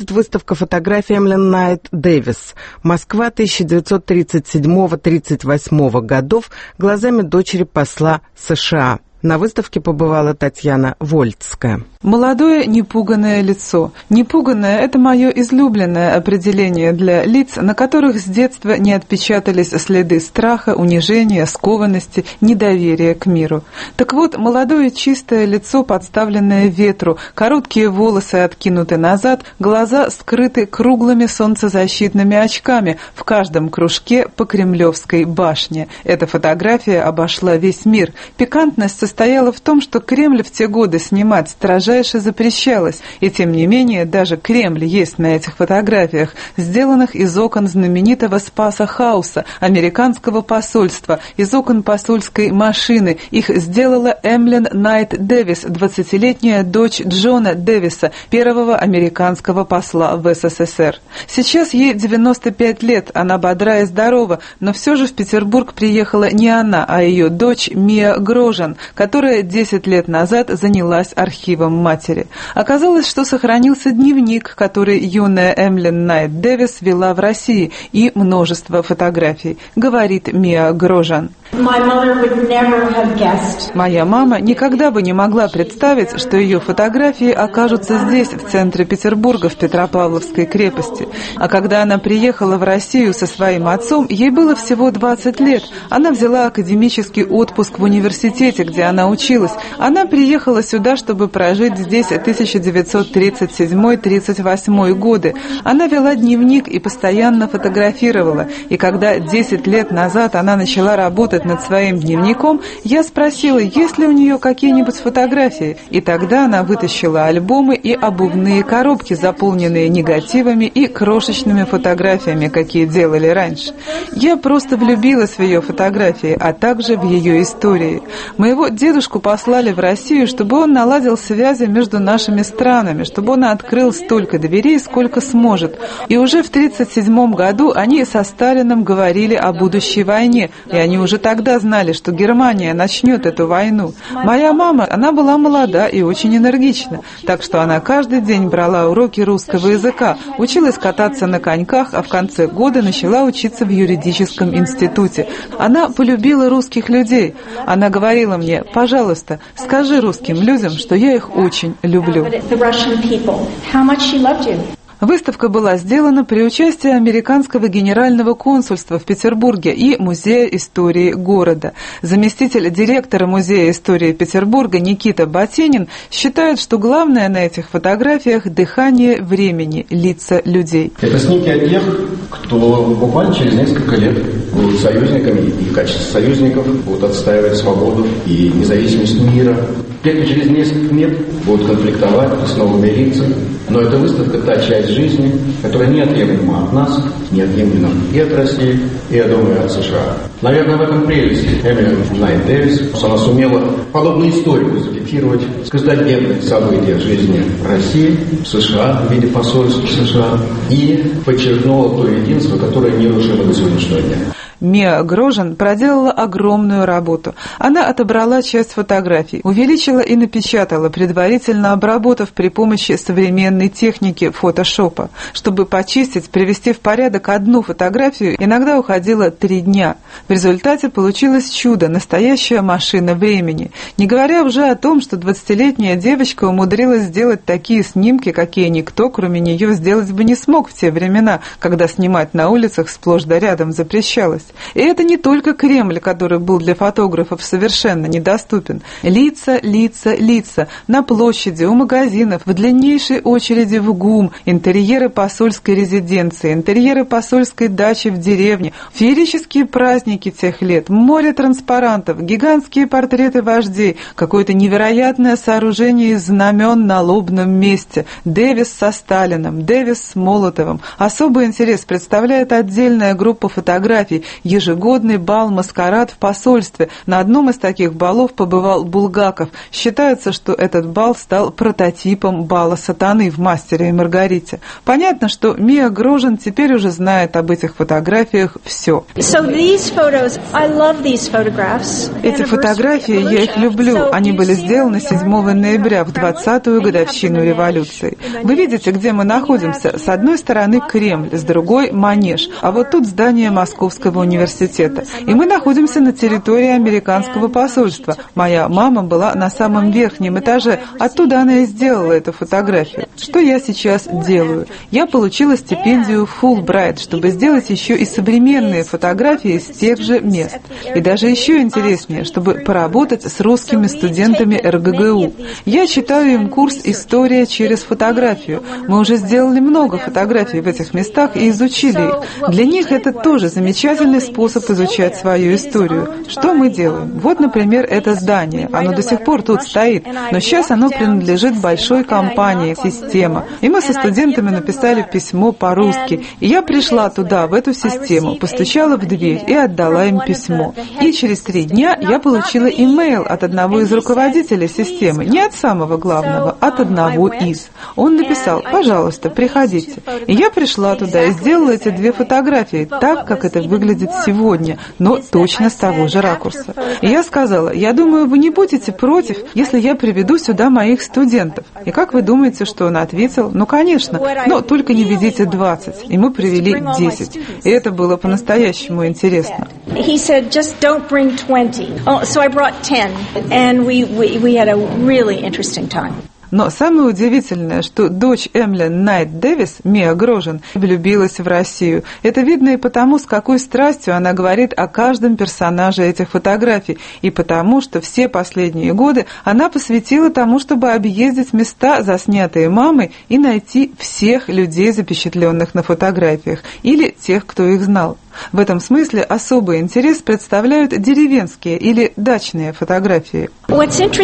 проходит выставка фотографий Эмлин Найт Дэвис. Москва 1937-38 годов глазами дочери посла США. На выставке побывала Татьяна Вольцкая. Молодое непуганное лицо. Непуганное – это мое излюбленное определение для лиц, на которых с детства не отпечатались следы страха, унижения, скованности, недоверия к миру. Так вот, молодое чистое лицо, подставленное ветру, короткие волосы откинуты назад, глаза скрыты круглыми солнцезащитными очками, в каждом кружке по Кремлевской башне. Эта фотография обошла весь мир. Пикантность состояла в том, что Кремль в те годы снимать строжайше запрещалось, и тем не менее даже Кремль есть на этих фотографиях, сделанных из окон знаменитого Спаса Хауса, американского посольства, из окон посольской машины. Их сделала Эмлин Найт Дэвис, 20-летняя дочь Джона Дэвиса, первого американского посла в СССР. Сейчас ей 95 лет, она бодра и здорова, но все же в Петербург приехала не она, а ее дочь Мия Грожан, которая 10 лет назад занялась архивом матери. Оказалось, что сохранился дневник, который юная Эмлин Найт Дэвис вела в России, и множество фотографий, говорит Мия Грожан. Моя мама никогда бы не могла представить, что ее фотографии окажутся здесь, в центре Петербурга, в Петропавловской крепости. А когда она приехала в Россию со своим отцом, ей было всего 20 лет. Она взяла академический отпуск в университете, где она училась. Она приехала сюда, чтобы прожить здесь 1937-38 годы. Она вела дневник и постоянно фотографировала. И когда 10 лет назад она начала работать над своим дневником, я спросила, есть ли у нее какие-нибудь фотографии. И тогда она вытащила альбомы и обувные коробки, заполненные негативами и крошечными фотографиями, какие делали раньше. Я просто влюбилась в ее фотографии, а также в ее истории. Моего дедушку послали в Россию, чтобы он наладил связи между нашими странами, чтобы он открыл столько дверей, сколько сможет. И уже в 1937 году они со Сталиным говорили о будущей войне, и они уже тогда знали, что Германия начнет эту войну. Моя мама, она была молода и очень энергична, так что она каждый день брала уроки русского языка, училась кататься на коньках, а в конце года начала учиться в юридическом институте. Она полюбила русских людей. Она говорила мне, пожалуйста, скажи русским людям, что я их очень люблю. Выставка была сделана при участии американского генерального консульства в Петербурге и Музея истории города. Заместитель директора Музея истории Петербурга Никита Ботинин считает, что главное на этих фотографиях – дыхание времени, лица людей. Это снимки от тех, кто буквально через несколько лет будут союзниками и в качестве союзников будут отстаивать свободу и независимость мира. Те, кто через несколько лет будут конфликтовать и снова мириться. Но эта выставка – та часть жизни, которая неотъемлема от нас, неотъемлема и от России, и, я думаю, от США. Наверное, в этом прелесть Эмлин Найт Дэвис. Она сумела подобную историю зафиксировать с каждодневных событий жизни России, США в виде посольства США и подчеркнула то единство, которое нерушимо до сегодняшнего дня. Мия Грожан проделала огромную работу. Она отобрала часть фотографий, увеличила и напечатала, предварительно обработав при помощи современной техники фотошопа. Чтобы почистить, привести в порядок одну фотографию, иногда уходило 3 дня. В результате получилось чудо, настоящая машина времени. Не говоря уже о том, что 20-летняя девочка умудрилась сделать такие снимки, какие никто, кроме нее, сделать бы не смог в те времена, когда снимать на улицах сплошь да рядом запрещалось. И это не только Кремль, который был для фотографов совершенно недоступен. Лица, лица, лица. На площади, у магазинов, в длиннейшей очереди в ГУМ, интерьеры посольской резиденции, интерьеры посольской дачи в деревне, феерические праздники тех лет, море транспарантов, гигантские портреты вождей, какое-то невероятное сооружение из знамен на лобном месте, Дэвис со Сталиным, Дэвис с Молотовым. Особый интерес представляет отдельная группа фотографий, ежегодный бал-маскарад в посольстве. На одном из таких балов побывал Булгаков. Считается, что этот бал стал прототипом бала сатаны в «Мастере и Маргарите». Понятно, что Мия Грожин теперь уже знает об этих фотографиях все. Эти фотографии, я их люблю. Они были сделаны 7 ноября, в 20-ю годовщину революции. Вы видите, где мы находимся? С одной стороны Кремль, с другой Манеж, а вот тут здание Московского университета. И мы находимся на территории американского посольства. Моя мама была на самом верхнем этаже, оттуда она и сделала эту фотографию. Что я сейчас делаю? Я получила стипендию Фулбрайт, чтобы сделать еще и современные фотографии с тех же мест. И даже еще интереснее, чтобы поработать с русскими студентами РГГУ. Я читаю им курс «История через фотографию». Мы уже сделали много фотографий в этих местах и изучили их. Для них это тоже замечательный способ изучать свою историю. Что мы делаем? Вот, например, это здание. Оно до сих пор тут стоит, но сейчас оно принадлежит большой компании «Система». И мы со студентами написали письмо по-русски. И я пришла туда, в эту систему, постучала в дверь и отдала им письмо. И через 3 дня я получила имейл от одного из руководителей системы, не от самого главного, от одного из. Он написал: «Пожалуйста, приходите». И я пришла туда и сделала эти 2 фотографии так, как это выглядит сегодня, но точно с того же ракурса. И я сказала: «Я думаю, вы не будете против, если я приведу сюда моих студентов». И как вы думаете, что он ответил? Ну, конечно, но только не ведите 20. И мы привели 10. И это было по-настоящему интересно. He said, just don't bring 20. Oh, so I brought 10, and we had a really interesting time. Но самое удивительное, что дочь Эмлин Найт Дэвис, Мия Грожин, влюбилась в Россию. Это видно и потому, с какой страстью она говорит о каждом персонаже этих фотографий, и потому, что все последние годы она посвятила тому, чтобы объездить места, заснятые мамой, и найти всех людей, запечатленных на фотографиях, или тех, кто их знал. В этом смысле особый интерес представляют деревенские или дачные фотографии. Вот что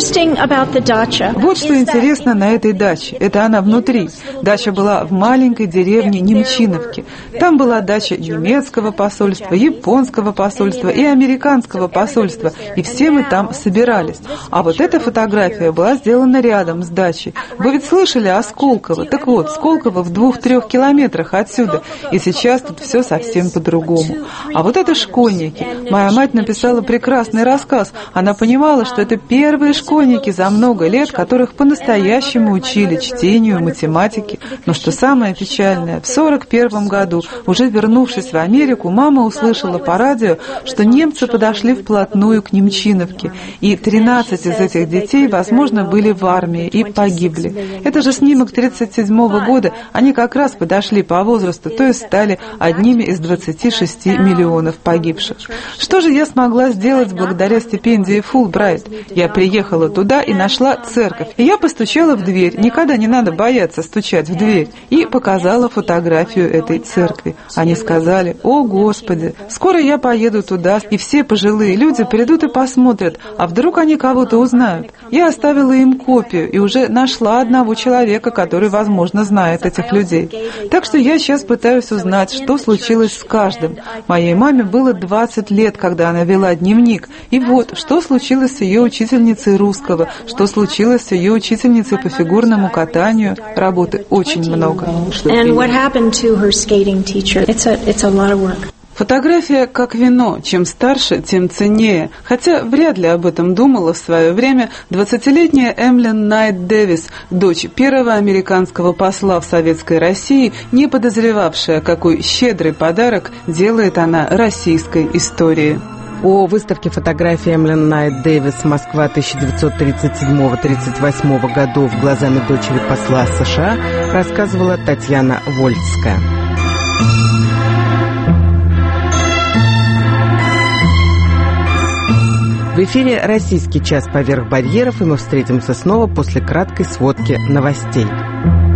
интересно на этой даче. Это она внутри. Дача была в маленькой деревне Немчиновки. Там была дача немецкого посольства, японского посольства и американского посольства. И все мы там собирались. А вот эта фотография была сделана рядом с дачей. Вы ведь слышали о Сколково? Так вот, Сколково в 2-3 километрах отсюда. И сейчас тут все совсем по-другому. А вот это школьники. Моя мать написала прекрасный рассказ. Она понимала, что это первые школьники за много лет, которых по-настоящему учили чтению, математике. Но что самое печальное, в 1941 году, уже вернувшись в Америку, мама услышала по радио, что немцы подошли вплотную к Немчиновке. И 13 из этих детей, возможно, были в армии и погибли. Это же снимок 1937 года. Они как раз подошли по возрасту, то есть стали одними из 26 миллионов погибших. Что же я смогла сделать благодаря стипендии Фулбрайт? Я приехала туда и нашла церковь. И я постучала в дверь. Никогда не надо бояться стучать в дверь. И показала фотографию этой церкви. Они сказали: «О, Господи, скоро я поеду туда, и все пожилые люди придут и посмотрят, а вдруг они кого-то узнают». Я оставила им копию и уже нашла одного человека, который, возможно, знает этих людей. Так что я сейчас пытаюсь узнать, что случилось с каждым. Моей маме было 20 лет, когда она вела дневник. И вот, что случилось с ее учительницей русского, что случилось с ее учительницей по фигурному катанию. Работы очень много. Фотография как вино. Чем старше, тем ценнее. Хотя вряд ли об этом думала в свое время 20-летняя Эмлин Найт Дэвис, дочь первого американского посла в Советской России, не подозревавшая, какой щедрый подарок делает она российской истории. О выставке фотографий Эмлин Найт Дэвис «Москва 1937-38 годов. Глазами дочери посла США» рассказывала Татьяна Вольцкая. В эфире «Российский час поверх барьеров», и мы встретимся снова после краткой сводки новостей.